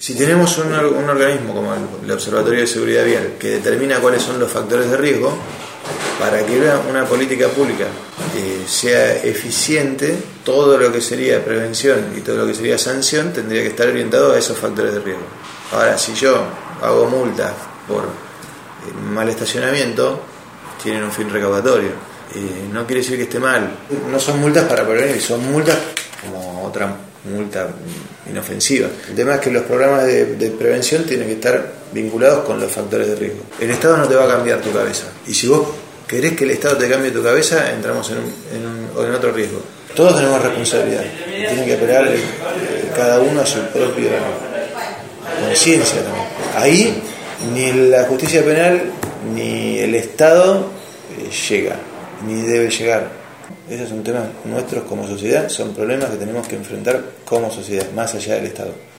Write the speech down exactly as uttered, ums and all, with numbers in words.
Si tenemos un, un organismo como el, el Observatorio de Seguridad Vial que determina cuáles son los factores de riesgo, para que una, una política pública eh, sea eficiente, todo lo que sería prevención y todo lo que sería sanción tendría que estar orientado a esos factores de riesgo. Ahora, si yo hago multas por eh, mal estacionamiento, tienen un fin recaudatorio. Eh, no quiere decir que esté mal. No son multas para prevenir, son multas como otra multa inofensiva. El tema es que los programas de, de prevención tienen que estar vinculados con los factores de riesgo. El Estado no te va a cambiar tu cabeza. Y si vos querés que el Estado te cambie tu cabeza, entramos en, un, en, un, o en otro riesgo. Todos tenemos responsabilidad. Tienen que apelar eh, cada uno a su propia conciencia también. Ahí ni la justicia penal ni el Estado eh, llega, ni debe llegar. Esos son temas nuestros como sociedad, son problemas que tenemos que enfrentar como sociedad, más allá del Estado.